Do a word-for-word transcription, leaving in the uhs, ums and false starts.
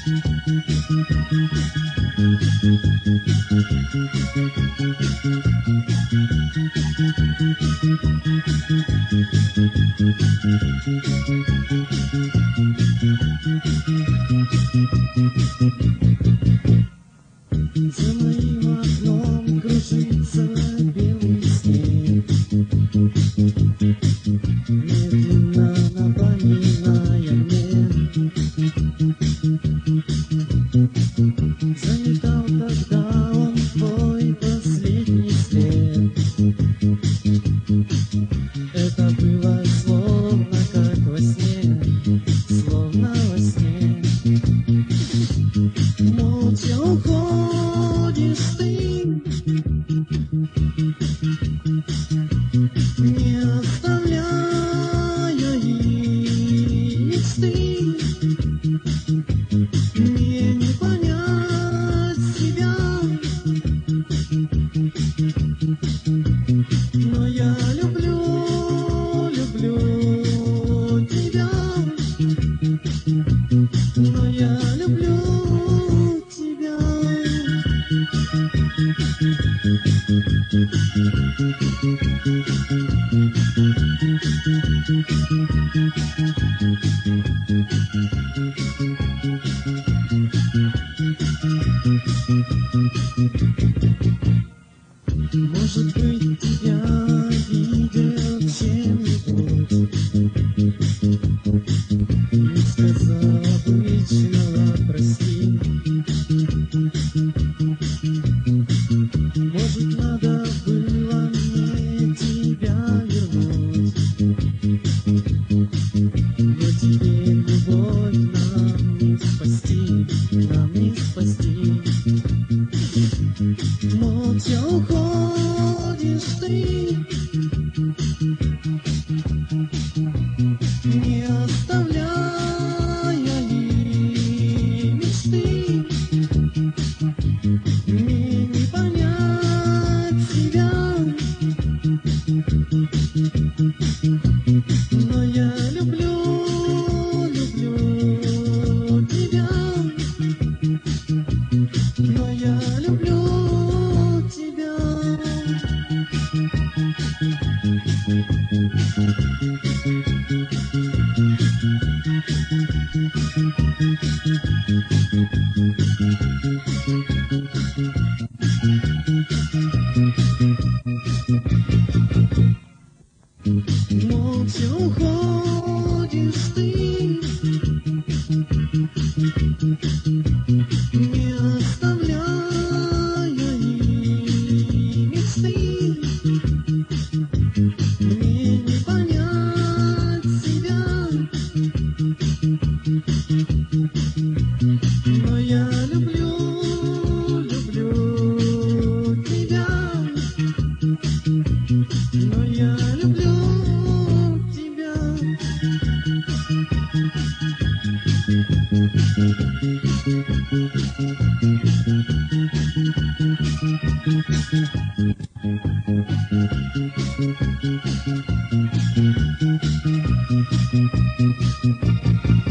За моим окном кружится белый снег, медленно напоминая мне. Заметал тогда он твой последний след. Это было словно как во сне, словно во сне. Молча уходишь ты, не оставляя и мечты. Мне не понять себя, но я люблю, люблю тебя, но я люблю тебя. Может быть, тебя видел чем-нибудь, не сказав обычного прости. Может, надо было мне тебя вернуть, но теперь любовь нам не спасти, нам не спасти. Молча уходишь ты, не оставляя и мечты. Мне не понять себя, но я люблю, люблю тебя, но я люблю тебя. Молча уходишь ты, не оставляя и мечты. Мне не понять себя, но я люблю, люблю тебя, но я люблю тебя. Thank you.